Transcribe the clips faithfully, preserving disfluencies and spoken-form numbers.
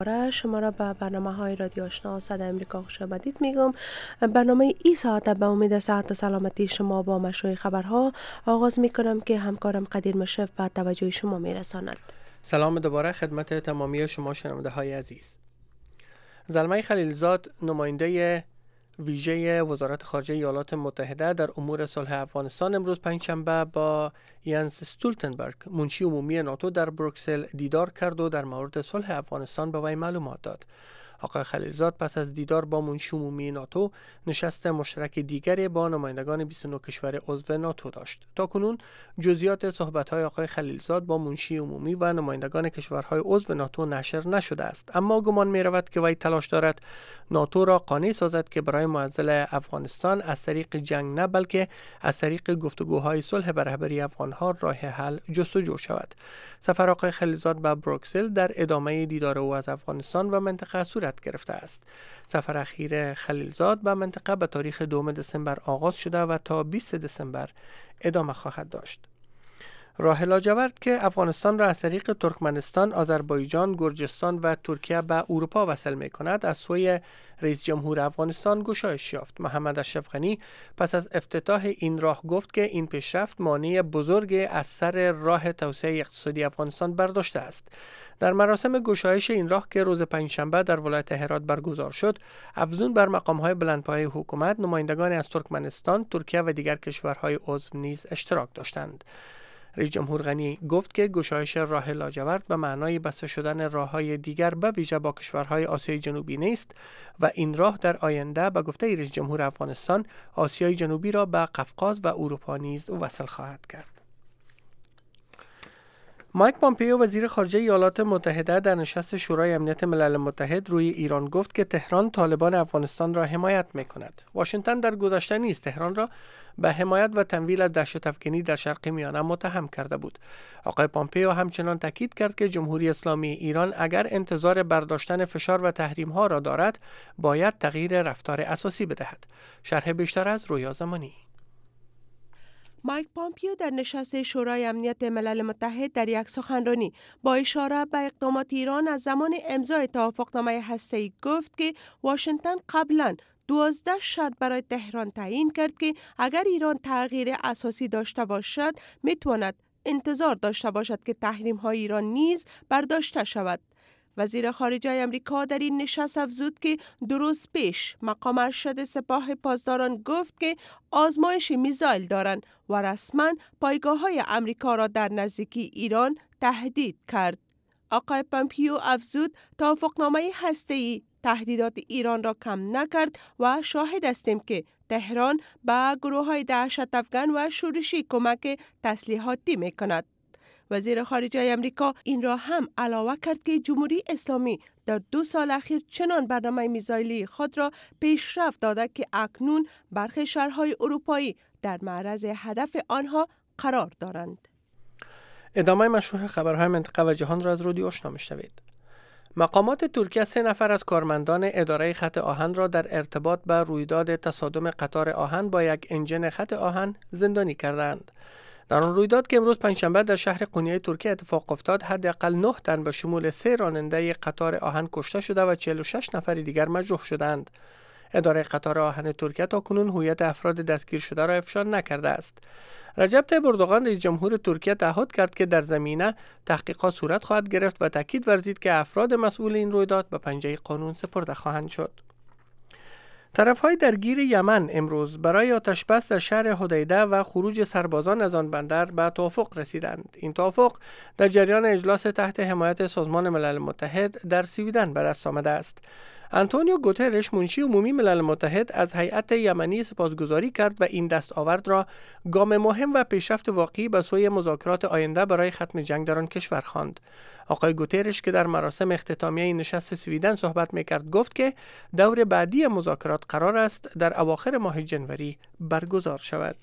شما را به برنامه های رادیو آشنا صدای امریکا خوش آمدید میگم. برنامه این ساعت به امید صحت و سلامتی شما با مشروع خبرها آغاز میکنم که همکارم قدیر مشرف به توجه شما میرساند. سلام دوباره خدمت تمامی شما شنونده های عزیز. زلمه خلیلزاد نماینده ویژه وزارت خارجه ایالات متحده در امور صلح افغانستان امروز پنجشنبه با ینس استولتنبرگ منشی عمومی ناتو در بروکسل دیدار کرد و در مورد صلح افغانستان به وی معلومات داد. آقای خلیلزاد پس از دیدار با منشی عمومی ناتو نشست مشترک دیگری با نمایندگان بیست و نه کشور عضو ناتو داشت. تاکنون جزئیات صحبت‌های آقای خلیلزاد با منشی عمومی و نمایندگان کشورهای عضو ناتو نشر نشده است، اما گمان می‌رود که وی تلاش دارد ناتو را قانع سازد که برای معضل افغانستان از طریق جنگ نه بلکه از طریق گفتگوهای صلح به رهبری افغان‌ها راه حل جستجو شود. سفر آقای خلیلزاد به بروکسل در ادامه دیدار او از افغانستان و منطقه صورت گرفته است. سفر اخیر خلیلزاد به منطقه به تاریخ دوم دسامبر آغاز شده و تا بیست دسامبر ادامه خواهد داشت. راه لاجورد که افغانستان را از طریق ترکمنستان، آذربایجان، گرجستان و ترکیه به اروپا وصل می کند از سوی رئیس جمهور افغانستان گشایش یافت. محمد اشرف غنی پس از افتتاح این راه گفت که این پیشرفت مانع بزرگ از سر راه توسعه اقتصادی افغانستان برداشته است. در مراسم گشایش این راه که روز پنجشنبه در ولایت هرات برگزار شد، افزون بر مقام‌های بلندپایه حکومت، نمایندگان از ترکمنستان، ترکیه و دیگر کشورهای عضو نیز اشتراک داشتند. رئیس جمهور غنی گفت که گشایش راه لاجورد به معنای بسته شدن راه‌های دیگر به ویژه با کشورهای آسیای جنوبی نیست و این راه در آینده به گفته رئیس جمهور افغانستان آسیای جنوبی را به قفقاز و اروپا نیز وصل خواهد کرد. مایک پامپیو وزیر خارجه ایالات متحده در نشست شورای امنیت ملل متحد روی ایران گفت که تهران طالبان افغانستان را حمایت می‌کند. واشنگتن در گذشته نیز تهران را به حمایت و تمویل دهشت افکنی در شرق میانه متهم کرده بود. آقای پامپیو همچنان تاکید کرد که جمهوری اسلامی ایران اگر انتظار برداشتن فشار و تحریم‌ها را دارد، باید تغییر رفتار اساسی بدهد. شرح بیشتر از رویا زمانی. مایک پامپیو در نشست شورای امنیت ملل متحد در یک سخنرانی با اشاره به اقدامات ایران از زمان امضای توافقنامه هسته‌ای گفت که واشنگتن قبلاً دوازده شرط برای تهران تعیین کرد که اگر ایران تغییر اساسی داشته باشد میتواند انتظار داشته باشد که تحریم های ایران نیز برداشته شود. وزیر خارجه امریکا در این نشست افزود که دو روز پیش مقام ارشد سپاه پاسداران گفت که آزمایش میزایل دارند و رسما پایگاه های امریکا را در نزدیکی ایران تهدید کرد. آقای پامپیو افزود توافقنامه هسته‌ای تهدیدات ایران را کم نکرد و شاهد هستیم که تهران به گروه های دهشت افکن و شورشی کمک تسلیحاتی می کند. وزیر خارجه امریکا این را هم علاوه کرد که جمهوری اسلامی در دو سال اخیر چنان برنامه میزایلی خود را پیشرفت داده که اکنون برخی شهرهای اروپایی در معرض هدف آنها قرار دارند. ادامه مشروع خبرهای منطقه و جهان را از رادیو آشنا میشنوید. مقامات ترکیه سه نفر از کارمندان اداره خط آهن را در ارتباط به رویداد تصادم قطار آهن با یک انجن خط آهن زندانی کردند. در آن رویداد که امروز پنجشنبه در شهر قونیه ترکیه اتفاق افتاد، حداقل نه تن به شمول سه راننده قطار آهن کشته شده و چهل و شش نفر دیگر مجروح شدند. اداره قطار آهن ترکیه تاکنون هویت افراد دستگیر شده را افشا نکرده است. رجب طیب اردوغان رئیس جمهور ترکیه تعهد کرد که در زمینه تحقیقات صورت خواهد گرفت و تاکید ورزید که افراد مسئول این رویداد به پنجه قانون سپرده خواهند شد. طرف‌های درگیر یمن امروز برای آتش‌بس در شهر حدیده و خروج سربازان از آن بندر به توافق رسیدند. این توافق در جریان اجلاس تحت حمایت سازمان ملل متحد در سویدن به دست آمده است. آنتونیو گوترش منشی عمومی ملل متحد از هیئت یمنی سپاسگزاری کرد و این دستاورد را گام مهم و پیشرفت واقعی به سوی مذاکرات آینده برای ختم جنگ در آن کشور خواند. آقای گوترش که در مراسم اختتامیه نشست سویدن صحبت می‌کرد گفت که دور بعدی مذاکرات قرار است در اواخر ماه جنوری برگزار شود.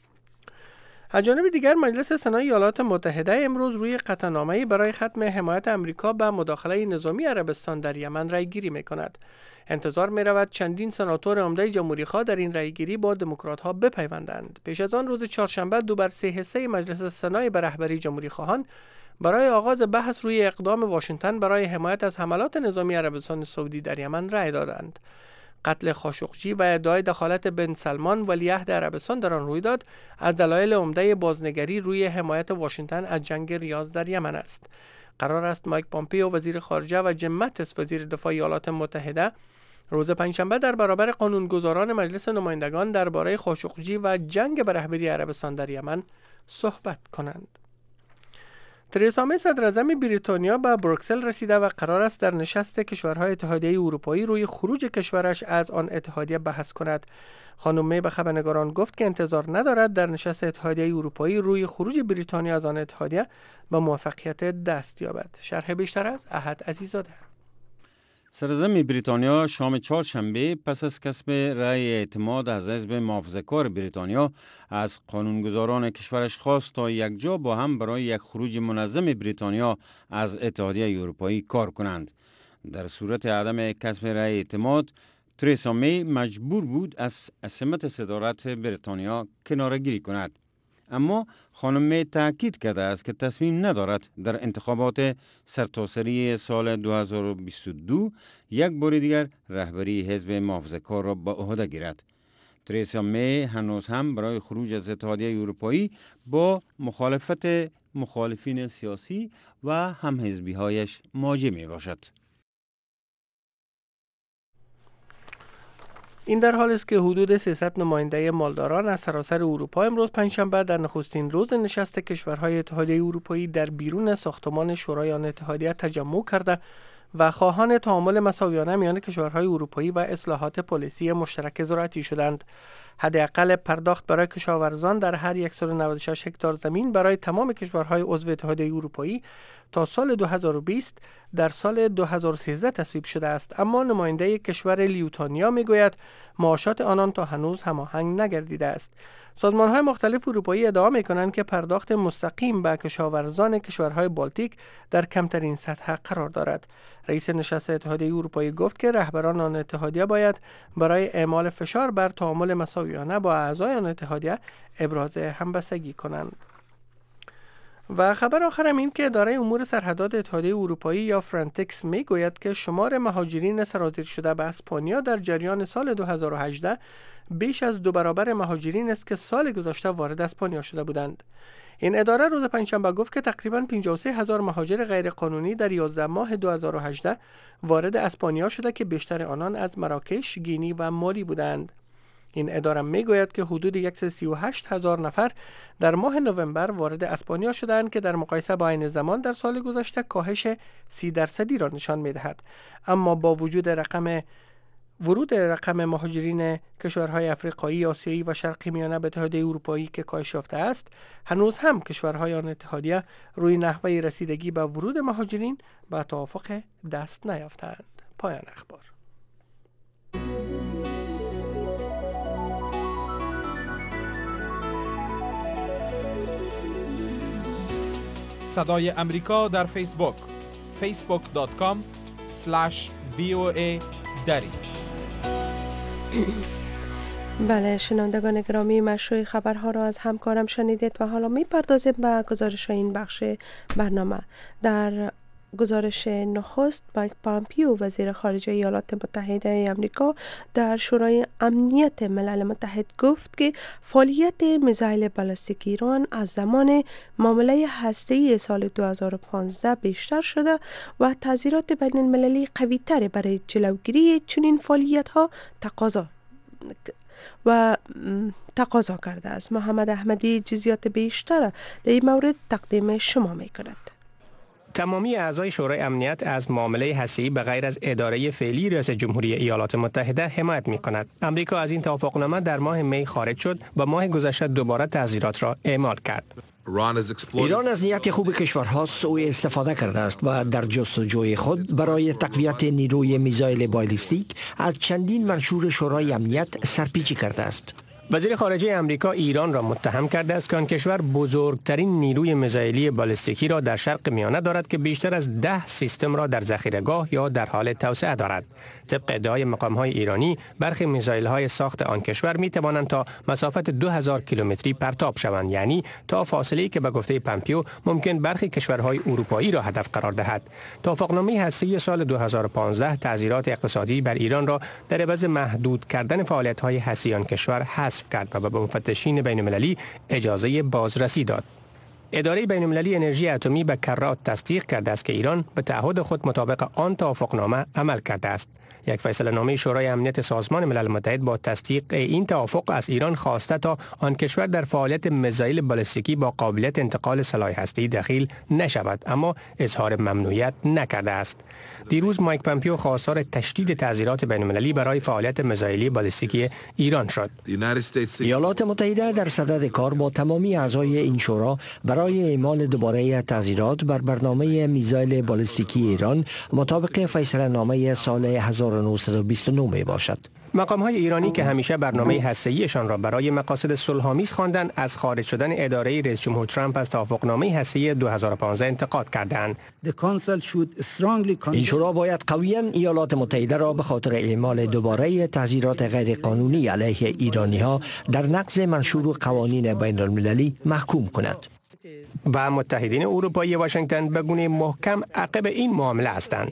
از جانب دیگر مجلس سنای ایالات متحده امروز روی قطعنامه‌ای برای ختم حمایت امریکا به مداخله نظامی عربستان در یمن رأی‌گیری می‌کند. انتظار می‌رود چندین سناتور عمده جمهوری‌خواه در این رأی‌گیری با دموکرات‌ها بپیوندند. پیش از آن روز چهارشنبه دو بر سه حصه مجلس سنای به رهبری جمهوری‌خواهان برای آغاز بحث روی اقدام واشنگتن برای حمایت از حملات نظامی عربستان سعودی در یمن رأی دادند. قتل خاشقجی و ادعای دخالت بن سلمان ولیعهد عربستان در آن رویداد از دلایل عمده بازنگری روی حمایت واشنگتن از جنگ ریاض در یمن است. قرار است مایک پامپیو وزیر خارجه و جیم ماتیس وزیر دفاع ایالات متحده روز پنجشنبه در برابر قانونگذاران مجلس نمایندگان درباره خاشقجی و جنگ به رهبری عربستان در یمن صحبت کنند. ترزا می صدراعظم بریتانیا به بروکسل رسیده و قرار است در نشست کشورهای اتحادیه اروپایی روی خروج کشورش از آن اتحادیه بحث کند. خانم می به خبرنگاران گفت که انتظار ندارد در نشست اتحادیه اروپایی روی خروج بریتانیا از آن اتحادیه به موفقیت دست یابد. شرح بیشتر از احد عزیزاده. صدراعظم بریتانیا شام چهارشنبه پس از کسب رأی اعتماد از حزب محافظه‌کار بریتانیا از قانونگذاران کشورش خواست تا یکجا با هم برای یک خروج منظم بریتانیا از اتحادیه اروپایی کار کنند. در صورت عدم کسب رأی اعتماد، ترزا می مجبور بود از سمت صدارت بریتانیا کناره‌گیری کند. اما خانم می تاکید کرده است که تصمیم ندارد در انتخابات سرتاسری سال دو هزار و بیست و دو یک بار دیگر رهبری حزب محافظه‌کار را به عهده گیرد. ترزا می هنوز هم برای خروج از اتحادیه اروپایی با مخالفت مخالفین سیاسی و همحزبی‌هایش مواجه می باشد. این در حالی است که حدود سیصد نماینده مالداران از سراسر اروپا امروز پنجشنبه در نخستین روز نشست کشورهای اتحادیه اروپایی در بیرون ساختمان شورای آن اتحادیه تجمع کرده و خواهان تعامل مساویانه میان کشورهای اروپایی و اصلاحات پلیسی مشترک ذراتی شدند. حداقل پرداخت برای کشاورزان در هر صد و نود و شش هکتار زمین برای تمام کشورهای عضو اتحادیه اروپایی تا سال دو هزار و بیست در سال دو هزار و سیزده تصویب شده است، اما نماینده کشور لیتوانیا میگوید معاشات آنان تا هنوز هماهنگ نگردیده است. سازمان‌های مختلف اروپایی ادعا می‌کنند که پرداخت مستقیم به کشاورزان کشورهای بالتیک در کمترین سطح قرار دارد. رئیس نشست اتحادیه اروپایی گفت که رهبران آن اتحادیه باید برای اعمال فشار بر تعامل مساویانه با اعضای آن اتحادیه ابراز همبستگی کنند. و خبر آخرم این که اداره امور سرحدات اتحادیه اروپایی یا فرانتکس می گوید که شمار مهاجرین سرازیر شده به اسپانیا در جریان سال دو هزار و هجده بیش از دو برابر مهاجرین است که سال گذشته وارد اسپانیا شده بودند. این اداره روز پنجشنبه گفت که تقریباً پنجاه و سه هزار مهاجر غیرقانونی در یازده ماه دو هزار و هجده وارد اسپانیا شده که بیشتر آنان از مراکش، گینی و مالی بودند. این اداره میگوید که حدود صد و سی و هشت هزار نفر در ماه نوامبر وارد اسپانیا شدند که در مقایسه با عین زمان در سال گذشته کاهش سی درصدی را نشان میدهد. اما با وجود رقم ورود رقم مهاجرین کشورهای افریقایی، آسیایی و شرقی میانه به اتحادیه اروپایی که کاهش یافته است، هنوز هم کشورهای آن اتحادیه روی نحوه رسیدگی به ورود مهاجرین به توافق دست نیافتند. پایان اخبار. صدای امریکا در فیسبوک فیسبوک دات کام اسلش وی او ای دری. بله شنوندگان گرامی، مشروع خبرها را از همکارم شنیدید و حالا می پردازیم به گزارش این بخش برنامه. در گزارش نخست، مایک پامپیو وزیر خارجه ایالات متحده آمریکا در شورای امنیت ملل متحد گفت که فعالیت میزایل بالستیک ایران از زمان معامله هسته‌ای سال دو هزار و پانزده بیشتر شده و تحذیرات بین المللی قوی تر برای جلوگیری چنین فعالیت ها تقاضا و تقاضا کرده است. محمد احمدی جزئیات بیشتر در این مورد تقدیم شما می کند. تمامی اعضای شورای امنیت از معامله هسته‌ای به غیر از اداره فعلی رئیس جمهوری ایالات متحده حمایت می کند. امریکا از این توافقنامه در ماه می خارج شد و ماه گذشته دوباره تحذیرات را اعمال کرد. ایران از نیت خوب کشورها سوء استفاده کرده است و در جستجوی خود برای تقویت نیروی میزایل بالستیک از چندین منشور شورای امنیت سرپیچی کرده است. وزیر خارجه امریکا ایران را متهم کرده است که آن کشور بزرگترین نیروی میزایلی بالستیکی را در شرق میانه دارد که بیشتر از ده سیستم را در ذخیره‌گاه یا در حال توسعه دارد. طبق ادعای مقام‌های ایرانی، برخی میزایل‌های ساخت آن کشور می‌توانند تا مسافت دو هزار کیلومتری پرتاب شوند، یعنی تا فاصله‌ای که به گفته پامپیو ممکن برخی کشورهای اروپایی را هدف قرار دهد. توافقنامه هسته‌ای سال دو هزار و پانزده تعزیرات اقتصادی بر ایران را در عوض محدود کردن فعالیت‌های هسته‌ای آن کشور حذف کرد و به مفتشین بین‌المللی اجازه بازرسی داد. اداره بین‌المللی انرژی اتمی به کرات تصدیق کرده است که ایران به تعهد خود مطابق آن توافقنامه عمل کرده است. یک فیصله نامه شورای امنیت سازمان ملل متحد با تصدیق این توافق از ایران خواسته تا آن کشور در فعالیت میزایل بالستیکی با قابلیت انتقال سلاح هسته‌ای دخیل نشود، اما اظهار ممنوعیت نکرده است. دیروز مایک پامپیو خواستار تشدید تعزیرات بین‌المللی برای فعالیت میزایلی بالستیکی ایران شد. ایالات متحده در صدد کار با تمامی اعضای این شورا برای اعمال دوباره تعزیرات بر برنامه میزایل بالستیکی ایران مطابق فیصله نامه سال هزار و نهصد و بیست و نه می باشد. مقام‌های ایرانی که همیشه برنامه هسته‌ایشان را برای مقاصد صلح‌آمیز خواندند، از خارج شدن اداره رئیس جمهور ترامپ از توافقنامه هسته‌ای دو هزار و پانزده انتقاد کردند. این شورا باید قویاً ایالات متحده را به خاطر اعمال دوباره تعزیرات غیرقانونی علیه ایرانی‌ها در نقض منشور قوانین بین‌المللی محکوم کند. و متحدین اروپایی واشنگتن به گونه محکم عقب این معامله هستند.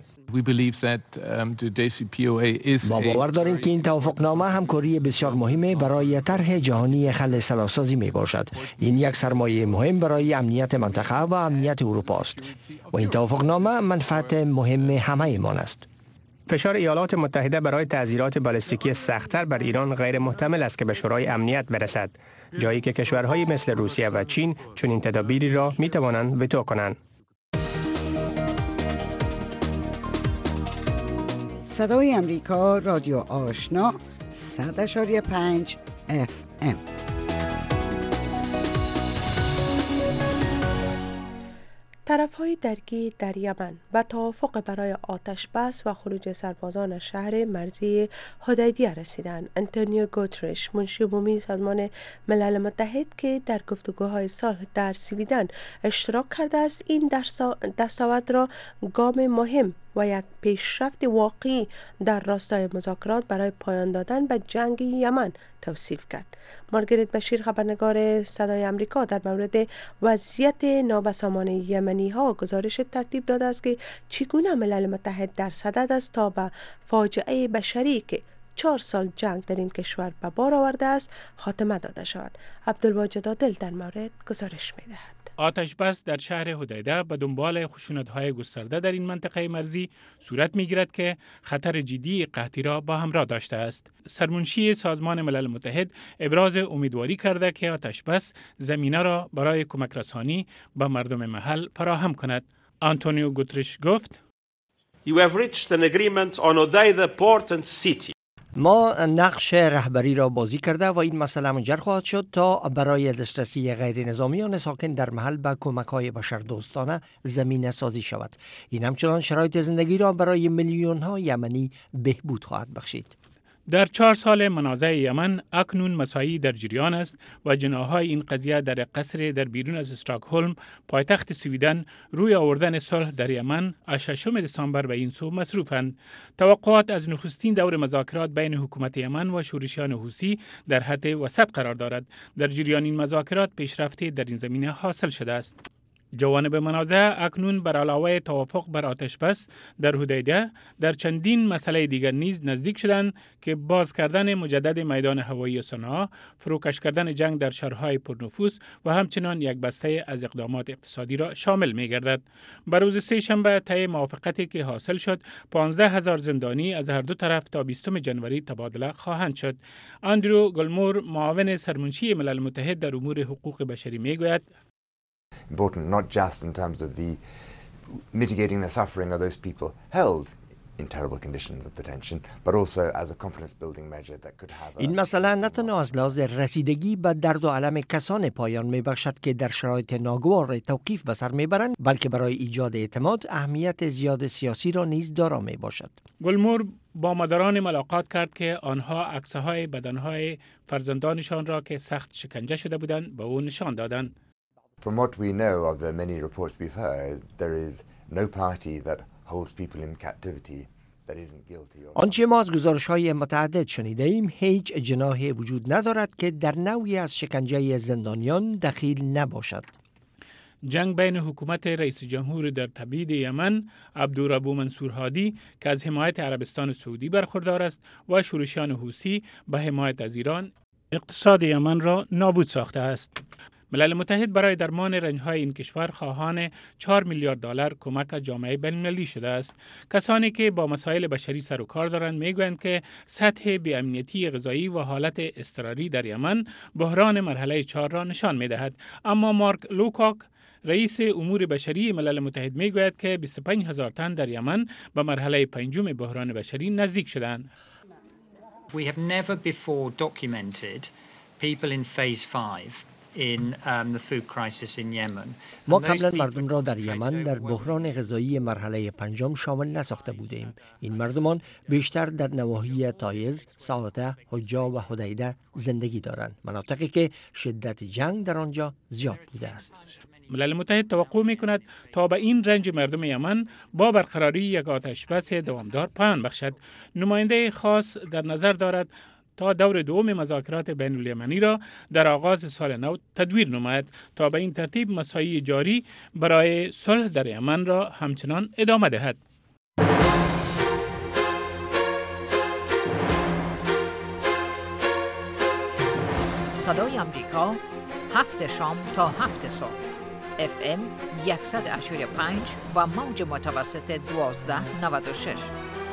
ما باور داریم که این توافقنامه همکاری بسیار مهمه برای طرح جهانی حل صلح‌سازی می باشد. این یک سرمایه مهم برای امنیت منطقه و امنیت اروپا است و این توافقنامه منفعت مهم همه ما است. فشار ایالات متحده برای تعزیرات بالستیکی سخت‌تر بر ایران غیر محتمل است که به شورای امنیت برسد، جایی که کشورهایی مثل روسیه و چین چنین تدابیری را می توانند وتو کنند. صدای امریکا، رادیو آشنا، صد اشاری پنج اف ام. طرف‌های درگیر در یمن به توافق برای آتش بس و خروج سربازان از شهر مرزی حدیدیه رسیدند. آنتونیو گوترش، منشی عمومی سازمان ملل متحد که در گفتگوهای صلح در سویدن اشتراک کرده است، این دستاورد را گام مهم و یک پیشرفت واقعی در راستای مذاکرات برای پایان دادن به جنگ یمن توصیف کرد. مارگریت بشیر، خبرنگار صدای امریکا، در مورد وضعیت نابسامان یمنی ها گزارش ترتیب داده است که چگونه ملل متحد در صدد است تا به فاجعه بشری که چهار سال جنگ در این کشور به بار آورده است خاتمه داده شود. عبدالواجد عادل در مورد گزارش می دهد. آتش بس در شهر حدیده به دنبال خشونت‌های گسترده در این منطقه مرزی صورت می‌گیرد که خطر جدی قحطی را با همراه داشته است. سرمنشی سازمان ملل متحد ابراز امیدواری کرده که آتش بس زمینه را برای کمک رسانی به مردم محل فراهم کند. آنتونیو گوترش گفت: You have reached an agreement on Hodeidah port and city. ما نقش رهبری را بازی کرده و این مسئله منجر خواهد شد تا برای دسترسی غیر نظامیان ساکن در محل به کمک‌های بشردوستانه زمینه سازی شود. این همچنان شرایط زندگی را برای میلیون‌ها یمنی بهبود خواهد بخشید. در چهار سال منازعه یمن اکنون مساعی در جریان است و جناح‌های این قضیه در قصر در بیرون از استکهلم پایتخت سویدن روی آوردن صلح در یمن از ششم دسامبر به این سو مصروفند. توقعات از نخستین دور مذاکرات بین حکومت یمن و شورشیان حوثی در حد وسط قرار دارد. در جریان این مذاکرات پیشرفتی در این زمینه حاصل شده است. جوانب منازعه اکنون بر علاوه توافق بر آتش بس در حدیده در چندین مسئله دیگر نیز نزدیک شدند که باز کردن مجدد میدان هوایی صنعا، فروکش کردن جنگ در شهرهای پرنفوذ و همچنان یک بسته از اقدامات اقتصادی را شامل می گردد. بر روز سه شنبه طی موافقتی که حاصل شد، پانزده هزار زندانی از هر دو طرف تا بیستم جنوری تبادله خواهند شد. اندرو گلمور، معاون سرمنشی ملل متحد در امور حقوق بشری می گوید: important not just in terms of the mitigating the suffering of those people held in terrible conditions of detention, but also as a confidence building measure that could have این مسئله نه تنها از لحاظ رسیدگی به درد و الم کسان پایان میبخشد که در شرایط ناگوار توقیف به سر میبرند، بلکه برای ایجاد اعتماد اهمیت زیاد سیاسی را نیز دارا میباشد. گلمور با مادران ملاقات کرد که آنها عکس‌های بدنهای فرزندانشان را که سخت شکنجه شده بودند به او نشان دادند. From what we know of the many reports we've heard, there is no party that holds people in captivity that isn't guilty of. آنچه ما از گزارش‌های متعدد شنیده ایم هیچ جناحی وجود ندارد که در نوعی از شکنجه زندانیان دخیل نباشد. جنگ بین حکومت رئیس جمهور در تبعید یمن عبدالربو منصور هادی که از حمایت عربستان سعودی برخوردار است و شورشیان حوثی به حمایت از ایران اقتصاد یمن را نابود ساخته است. ملل متحد برای درمان رنج‌های این کشور خواهان چهار میلیارد دلار کمک از جامعه بین‌المللی شده است. کسانی که با مسائل بشری سر و کار دارند میگویند که سطح بی‌امنیتی غذایی و حالت اضطراری در یمن بحران مرحله چهار را نشان می‌دهد. اما مارک لوکاک رئیس امور بشری ملل متحد میگوید که بیست و پنج هزار تن در یمن به مرحله پنجم بحران بشری نزدیک شدند. We have never before documented people in phase five in um, the food crisis in Yemen. ما قبلا مردم را در یمن در بحران غذایی مرحله پنجم شامل نساخته بودیم. این مردمان بیشتر در نواحی تایز، ساعته، حجا و حدیده زندگی دارند. مناطقی که شدت جنگ در آنجا زیاد بوده است. ملل متحد توقع می کند تا به این رنج مردم یمن با برقراری یک آتش بس دوامدار پایان بخشد. نماینده خاص در نظر دارد تا دور دوم مذاکرات بین الیمنی را در آغاز سال نو تدویر نماید تا به این ترتیب مساعی جاری برای صلح در یمن را همچنان ادامه دهد. صدای آمریکا هفت شام تا هفت صبح اف ام صد و هشتاد و پنج و موج متوسط دوازده نود و شش.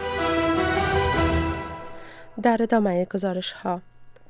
در ادامه گزارش ها،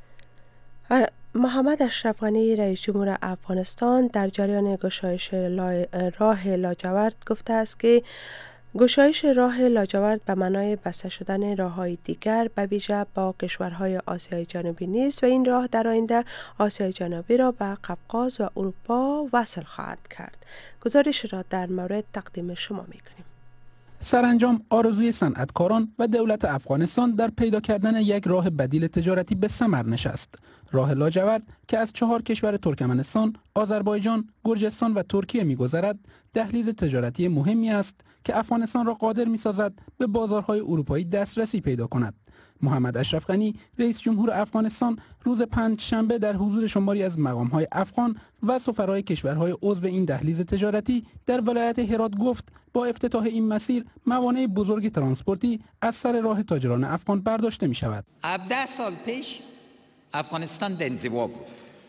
محمد اشرف غنی رئیس جمهور افغانستان در جریان گشایش لا... راه لاجورد گفته است که گشایش راه لاجورد به معنای بسته شدن راه‌های دیگر به ویژه با کشورهای آسیای جنوبی نیست و این راه در آینده آسیای جنوبی را به قفقاز و اروپا وصل خواهد کرد. گزارش را در مورد تقدیم شما می‌کنیم. سرانجام آرزوی صنعتکاران و دولت افغانستان در پیدا کردن یک راه بدیل تجارتی به ثمر نشست. راه لاجورد که از چهار کشور ترکمنستان، آذربایجان، گرجستان و ترکیه می‌گذرد، دهلیز تجارتی مهمی است که افغانستان را قادر می‌سازد به بازارهای اروپایی دسترسی پیدا کند. محمد اشرف غنی رئیس جمهور افغانستان روز پنجشنبه در حضور شماری از مقام‌های افغان و سفرای کشورهای عضو این دهلیز تجارتی در ولایت هرات گفت با افتتاح این مسیر موانع بزرگ ترانسپورتی از سر راه تاجران افغان برداشته می‌شود. هفده سال پیش افغانستان در انزوا بود.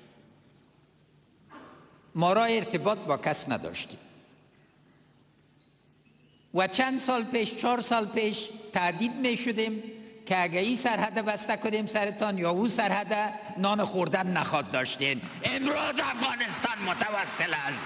ما را ارتباط با کس نداشتیم. و چند سال پیش، چهار سال پیش تهدید می شدیم که اگه این سرحد بسته کنیم سرتان یا او سرحد نان خوردن نخواد داشتین. امروز افغانستان متوسل است.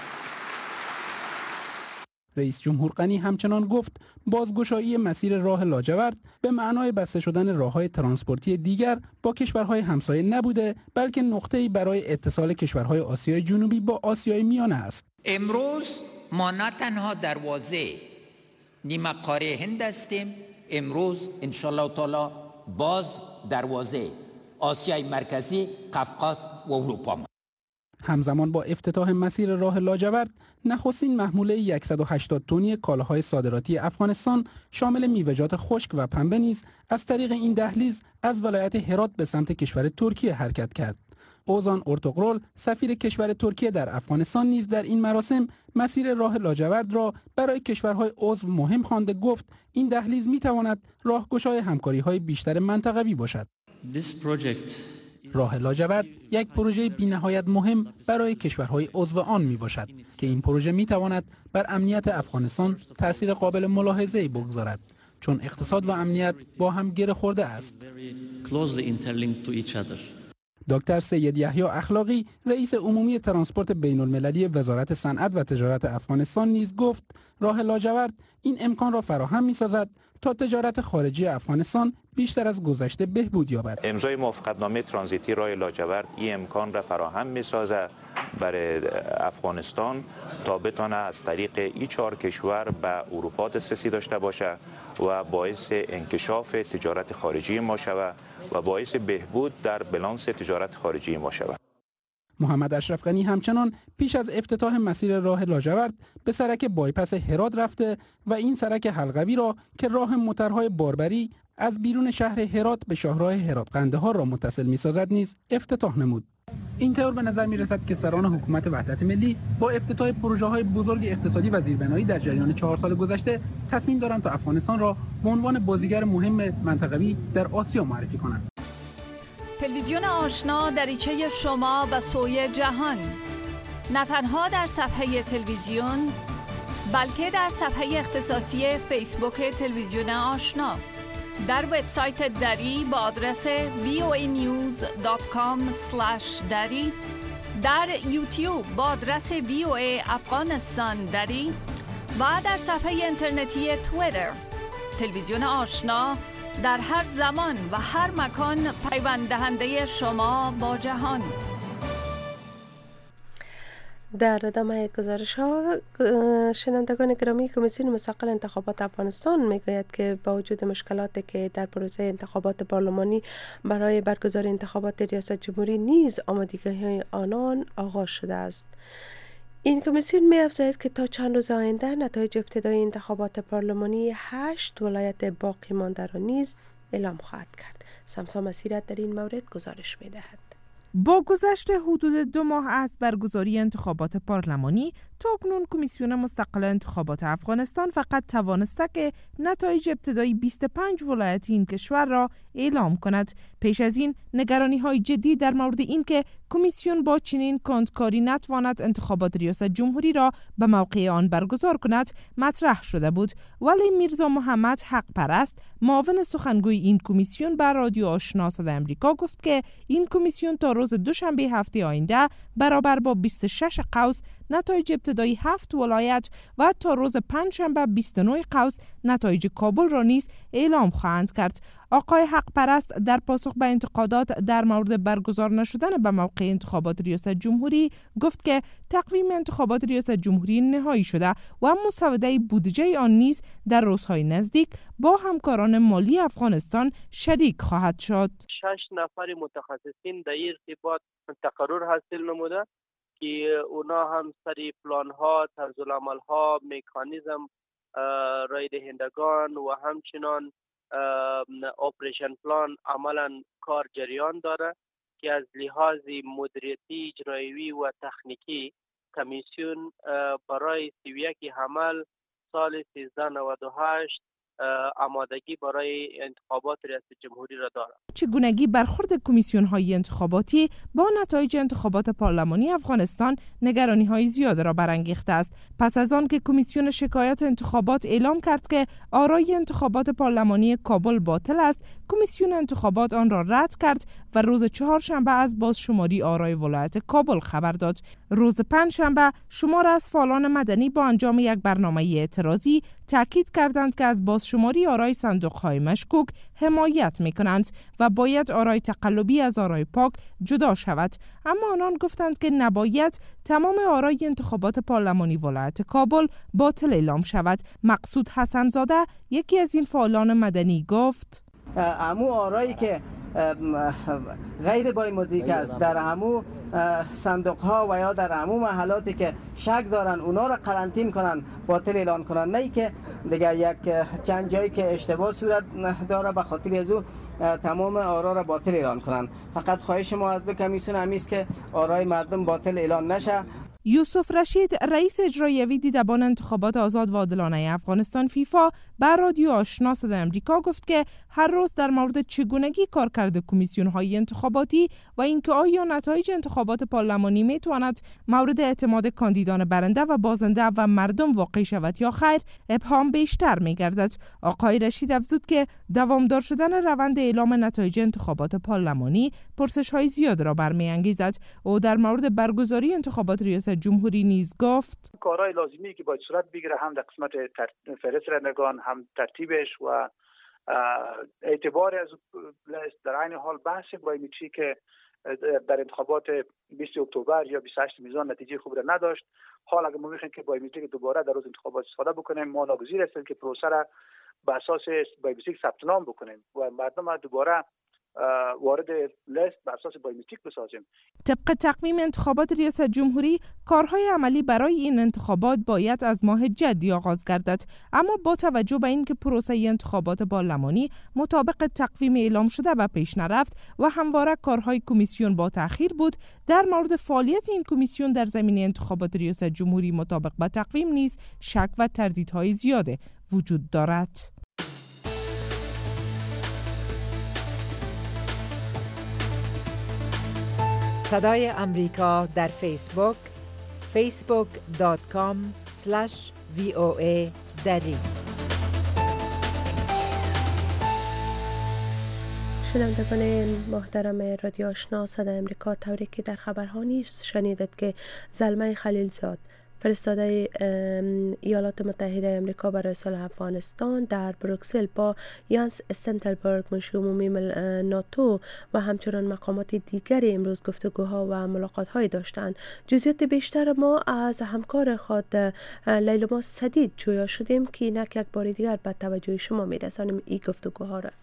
رئیس جمهور غنی همچنان گفت بازگشایی مسیر راه لاجورد به معنای بسته شدن راه‌های ترانسپورتی دیگر با کشورهای همسایه نبوده، بلکه نقطه‌ای برای اتصال کشورهای آسیای جنوبی با آسیای میانه است. امروز ما نه تنها دروازه نیمه قاره هند هستیم، امروز انشالله تعالی باز دروازه آسیای مرکزی، قفقاز و اروپا. همزمان با افتتاح مسیر راه لاجورد، نخستین محموله صد و هشتاد تنی کالاهای صادراتی افغانستان شامل میوه‌جات خشک و پنبه نیز از طریق این دهلیز از ولایت هرات به سمت کشور ترکیه حرکت کرد. اوزان ارتوغرل سفیر کشور ترکیه در افغانستان نیز در این مراسم مسیر راه لاجورد را برای کشورهای عضو مهم خوانده گفت این دهلیز میتواند راهگشای همکاری‌های بیشتر منطقوی باشد. راه لاجورد یک پروژه بی‌نهایت مهم برای کشورهای عضو آن میباشد که این پروژه میتواند بر امنیت افغانستان تأثیر قابل ملاحظه‌ای بگذارد، چون اقتصاد و امنیت با هم گره خورده است. دکتر سید یحیی اخلاقی رئیس عمومی ترانسپورت بین المللی وزارت صنعت و تجارت افغانستان نیز گفت راه لاجورد این امکان را فراهم می‌سازد تا تجارت خارجی افغانستان بیشتر از گذشته بهبود یابد. امضای موافقتنامه ترانزیتی راه لاجورد این امکان را فراهم می‌سازد برای افغانستان تا بتانه از طریق این چهار کشور به اروپا دسترسی داشته باشه و باعث انکشاف تجارت خارجی ما شود و باعث بهبود در بالانس تجارت خارجی ما شود. محمد اشرف غنی همچنان پیش از افتتاح مسیر راه لاجورد به سرک بایپس هرات رفته و این سرک حلقوی را که راه موترهای باربری از بیرون شهر هرات به شاهراه هرات قندهار را متصل می‌سازد نیز افتتاح نمود. اینطور به نظر می‌رسد که سران حکومت وحدت ملی با افتتاح پروژه‌های بزرگ اقتصادی و زیربنایی در جریان چهار سال گذشته تصمیم دارند تا افغانستان را به عنوان بازیگر مهم منطقوی در آسیا معرفی کنند. تلویزیون آشنا دریچه شما به سوی جهان، نه تنها در صفحه تلویزیون بلکه در صفحه اختصاصی فیسبوک تلویزیون آشنا، در وبسایت دری با آدرس وی او ای نیوز دات کام اسلش دری، در یوتیوب با آدرس وی او ای افغانستان دری و در صفحه اینترنتی توییتر. تلویزیون آشنا در هر زمان و هر مکان پیوند دهنده شما با جهان. در ادامه گزارش ها، شنوندگان گرامی، کمیسیون مستقل انتخابات افغانستان میگوید که با وجود مشکلاتی که در پروسه انتخابات پارلمانی برای برگزاری انتخابات ریاست جمهوری نیز آمادگی‌های آنان آغاز شده است. این کمیسیون می افزاید که تا چند روز آینده نتایج ابتدایی انتخابات پارلمانی هشت ولایت باقی مانده را نیز اعلام خواهد کرد. سمسا مسیرت در این مورد گزارش می دهد. با گذشت حدود دو ماه از برگزاری انتخابات پارلمانی، تاکنون کمیسیون مستقل انتخابات افغانستان فقط توانسته که نتایج ابتدایی بیست و پنج ولایت این کشور را اعلام کند. پیش از این نگرانی های جدی در مورد این که کمیسیون با چنین کندکاری نتواند انتخابات ریاست جمهوری را به موقع آن برگزار کند مطرح شده بود، ولی میرزا محمد حق پرست، معاون سخنگوی این کمیسیون، بر رادیو آشنا صدای امریکا گفت که این کمیسیون تا روز دوشنبه هفته آینده برابر با بیست و شش قوس نتایج ابتدایی هفت ولایت و تا روز پنجشنبه بیست و نه قوس نتایج کابل را نیز اعلام خواهند کرد. آقای حق پرست در پاسخ به انتقادات در مورد برگزار نشدن به موقع انتخابات ریاست جمهوری گفت که تقویم انتخابات ریاست جمهوری نهایی شده و مسوده بودجه آن نیز در روزهای نزدیک با همکاران مالی افغانستان شریک خواهد شد. شش نفر متخصصین در این ارتباط تقرر حاصل نموده که اونا هم سری پلان ها، طرز العمل ها، مکانیزم رای دهندگان و همچنان اپریشن پلان عملا کار جریان داره که از لحاظ مدیریتی، اجرایی و تکنیکی کمیسیون برای سی و یک حمل سال سیزده نود و هشت آمادگی برای انتخابات ریاست جمهوری را دارد. چگونگی برخورد کمیسیون های انتخاباتی با نتایج انتخابات پارلمانی افغانستان نگرانی های زیاد را برانگیخته است. پس از آن که کمیسیون شکایات انتخابات اعلام کرد که آرای انتخابات پارلمانی کابل باطل است، کمیسیون انتخابات آن را رد کرد و روز چهارشنبه از بازشماری آرای ولایت کابل خبر داد. روز پنجشنبه شمار از فعالان مدنی با انجام یک برنامه اعتراضی تاکید کردند که از بازشماری آرای صندوق‌های مشکوک حمایت می‌کنند و باید آرای تقلبی از آرای پاک جدا شود، اما آنان گفتند که نباید تمام آرای انتخابات پارلمانی ولایت کابل باطل اعلام شود. مقصود حسن زاده، یکی از این فعالان مدنی، گفت امو آرایی که غیر بایمدیک است در همو صندوق ها و یا در همو محلاتی که شک دارن اونا را قرنطین کنن، باطل اعلان کنن، نه که دیگه یک چند جایی که اشتباه صورت داره به خاطر از او تمام آرا را باطل اعلان کنن. فقط خواهش ما از دو کمیسیون همیست که آرای مردم باطل اعلان نشه. یوسف رشید، رئیس اجرایی دیدبان انتخابات آزاد و عادلانه افغانستان فیفا، بر رادیو آشنا صدای امریکا گفت که هر روز در مورد چگونگی کارکرد کمیسیون‌های انتخاباتی و اینکه آیا نتایج انتخابات پارلمانی میتواند مورد اعتماد کاندیدان برنده و بازنده و مردم واقع شود یا خیر، ابهام بیشتر می‌گردد. آقای رشید افزود که دوامدار شدن روند اعلام نتایج انتخابات پارلمانی پرسش‌های زیاد را برمی‌انگیزد. او در مورد برگزاری انتخابات ریاست جمهوری نیز گفت کارهای لازمی که باید صورت بگیره هم در قسمت فهرست رانندگان، هم ترتیبش و اعتبار از در عین حال بحث باید چی که در انتخابات بیست اکتبر یا بیست و هشت میزان نتیجه خوب را نداشت. حال اگر ما میخوایم که بایومتریک دوباره در روز انتخابات استفاده بکنیم، ما ناگزیر هستیم که پروسه را به اساس بایومتریک ثبت نام بکنیم و مردم دوباره وارد لیست به اساس بایومتریک بسازیم. طبق تقویم انتخابات ریاست جمهوری، کارهای عملی برای این انتخابات باید از ماه جدی آغاز گردد، اما با توجه به اینکه پروسه انتخابات پارلمانی مطابق تقویم اعلام شده و پیش نرفت و همواره کارهای کمیسیون با تأخیر بود، در مورد فعالیت این کمیسیون در زمینه انتخابات ریاست جمهوری مطابق با تقویم نیز شک و تردیدهای زیاده وجود دارد. صدای امریکا در فیسبوک فیسبوک دات کام اسلش وی او ای دری. شنوندگان محترم رادیو آشنا صدای امریکا، طوری که در خبرها نیست شنیدید که زلمه خلیلزاد فرستاده ایالات متحده امریکا برای صلح افغانستان در بروکسل با یانس استولتنبرگ منشی عمومی ناتو و همچنان مقامات دیگری امروز گفتگوها و ملاقات‌های داشتند. جزئیات بیشتر ما از همکار خود لیلما سدید جویا شدیم که اینک یک بار دیگر به توجه شما میرسانیم این گفتگوها را.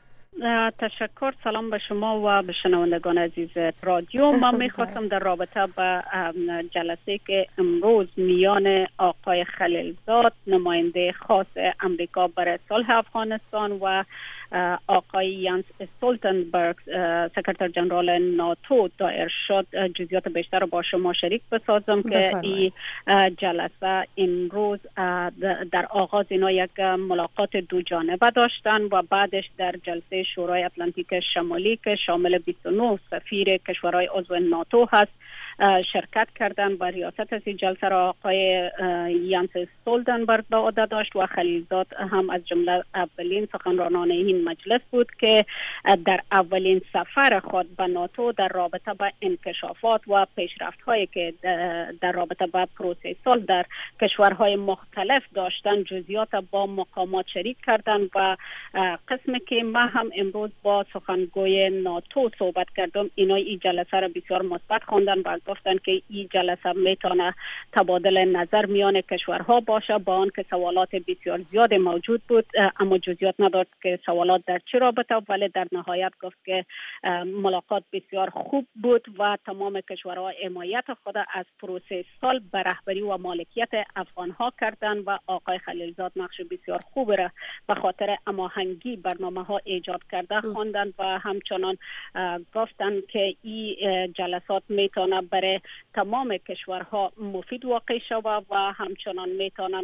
تشکر. سلام به شما و به شنوندگان عزیز رادیو. من میخواستم در رابطه با جلسه که امروز میان آقای خلیلزاد نماینده خاص امریکا برای صلح افغانستان و آقای یانس استولتنبرگ سکرتر جنرال ناتو دایر شد جزئیات بیشتر رو با شما شریک بسازم که این جلسه امروز در آغاز اینا یک ملاقات دو جانبه داشتن و بعدش در جلسه شورای اتلانتیک شمالی که شامل بیست و نه سفیر کشورهای عضو ناتو هست شرکت کردن. و ریاست از این جلسه را آقای یانس استولتنبرگ به عهده داشت و خلیلزاد هم از جمله اولین سخنرانان این مجلس بود که در اولین سفر خود به ناتو در رابطه با انکشافات و پیشرفت‌هایی که در رابطه با پروسه صلح در کشورهای مختلف داشتن جزئیات با مقامات شریک کردن. و قسمی که ما هم امروز با سخنگوی ناتو صحبت کردم، اینا این جلسه را بسیار مثبت خواندن و گفتن که این جلسه میتونه تبادل نظر میان کشورها باشه، با آن که سوالات بسیار زیاد موجود بود اما جزئیات نداشت که سوالات در چه رابطه، ولی در نهایت گفت که ملاقات بسیار خوب بود و تمام کشورها حمایت خود از پروسه صلح به رهبری و مالکیت افغانها کردن و آقای خلیلزاد نقش بسیار خوب را به خاطر هماهنگی برنامه ها ایجاد کرده خواندن و همچنان گفتن که این جلسات میتونه برای تمام کشورها مفید واقع شود و همچنان میتونن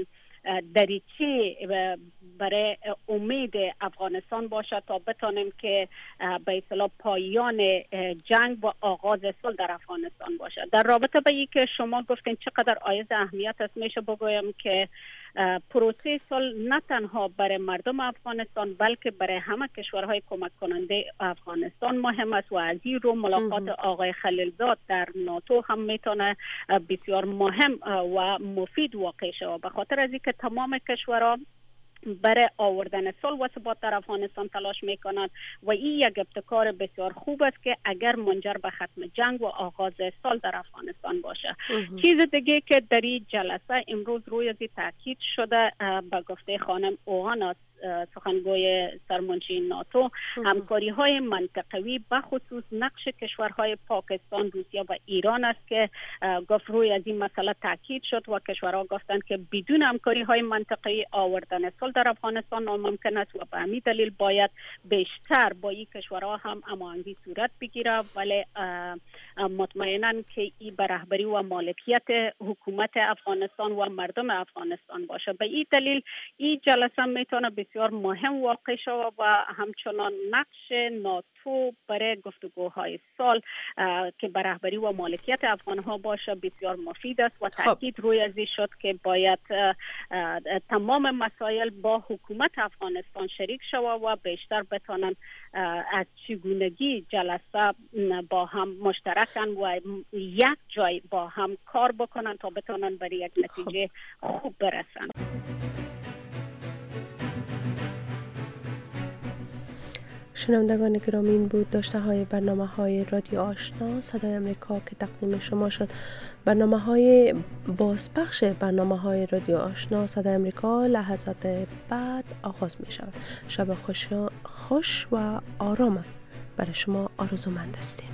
دریچه برای امید افغانستان باشه تا بتانیم که به اصطلاح پایان جنگ و آغاز صلح در افغانستان باشه. در رابطه با اینکه شما گفتین چقدر عایز اهمیت است، میشه بگویم که پروسه صلح نه تنها برای مردم افغانستان بلکه برای همه کشورهای کمک کننده افغانستان مهم است و از این رو ملاقات آقای خلیلزاد در ناتو هم میتونه بسیار مهم و مفید واقع شود، به خاطر از اینکه تمام کشورها برای آوردن صلح و ثبات در افغانستان تلاش میکنند و این یک ابتکار بسیار خوب است که اگر منجر به ختم جنگ و آغاز صلح در افغانستان باشه. چیز دیگه که در این جلسه امروز روی از تاکید شده به گفته خانم اوهان سخنگوی سرمنشی ناتو، همکاری های منطقوی به خصوص نقش کشورهای پاکستان، روسیه و ایران است که گفت روی از این مسئله تاکید شد و کشورها گفتند که بدون همکاری های منطقوی آوردن صلح در افغانستان ناممکن است و به همین دلیل باید بیشتر با این کشورها هم هماهنگی صورت بگیره، ولی مطمئنا که این به رهبری و مالکیت حکومت افغانستان و مردم افغانستان باشه. به این دلیل این جلسه میتونه بسیار مهم واقع شود و همچنان نقش ناتو برای گفتگوهای صلح که به رهبری و مالکیت افغانها باشه بسیار مفید است و تاکید روی ازی شد که باید تمام مسائل با حکومت افغانستان شریک شود و بیشتر بتانن از چگونگی جلسه با هم مشترکن و یک جای با هم کار بکنن تا بتانن برای یک نتیجه خوب برسن. شنوندگان گرامی، این بود داشته های برنامه های رادیو آشنا صدای امریکا که تقدیم شما شد. برنامه های بازپخش برنامه های رادیو آشنا صدای امریکا لحظات بعد آغاز می شود. شب خوش, خوش و آرام برای شما آرزومند هستیم.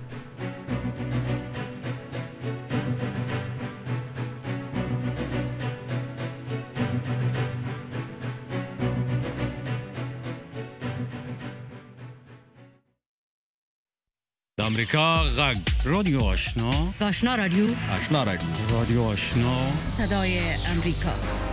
امریکا غږ رادیو آشنا آشنا رادیو آشنا رادیو رادیو آشنا صدای امریکا.